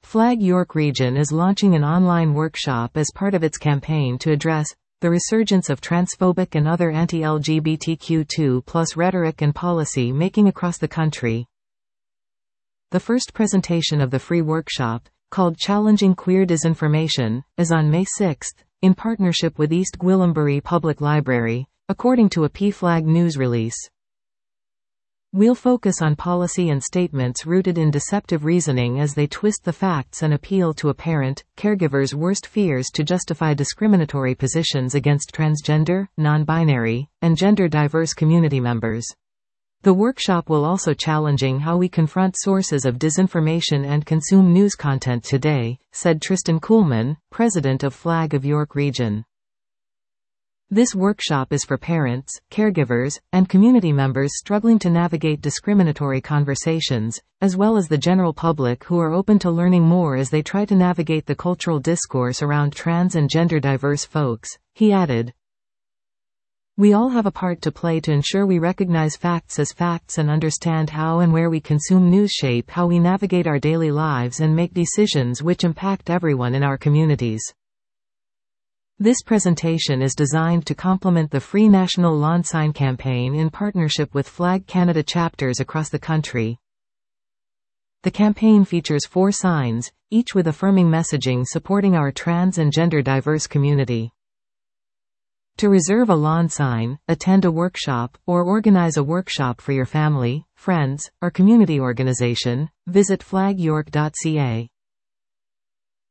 Flag York Region is launching an online workshop as part of its campaign to address the resurgence of transphobic and other anti-LGBTQ2+ rhetoric and policy making across the country. The first presentation of the free workshop, called Challenging Queer Disinformation, is on May 6, in partnership with East Gwillimbury Public Library, according to a PFLAG news release. We'll focus on policy and statements rooted in deceptive reasoning as they twist the facts and appeal to a parent, caregiver's worst fears to justify discriminatory positions against transgender, non-binary, and gender-diverse community members. The workshop will also challenging how we confront sources of disinformation and consume news content today, said Tristan Kuhlman, president of Flag of York Region. This workshop is for parents, caregivers, and community members struggling to navigate discriminatory conversations, as well as the general public who are open to learning more as they try to navigate the cultural discourse around trans and gender-diverse folks, he added. We all have a part to play to ensure we recognize facts as facts and understand how and where we consume news shape how we navigate our daily lives and make decisions which impact everyone in our communities. This presentation is designed to complement the free national lawn sign campaign in partnership with Flag Canada chapters across the country. The campaign features 4 signs, each with affirming messaging supporting our trans and gender-diverse community. To reserve a lawn sign, attend a workshop, or organize a workshop for your family, friends, or community organization, visit flagyork.ca.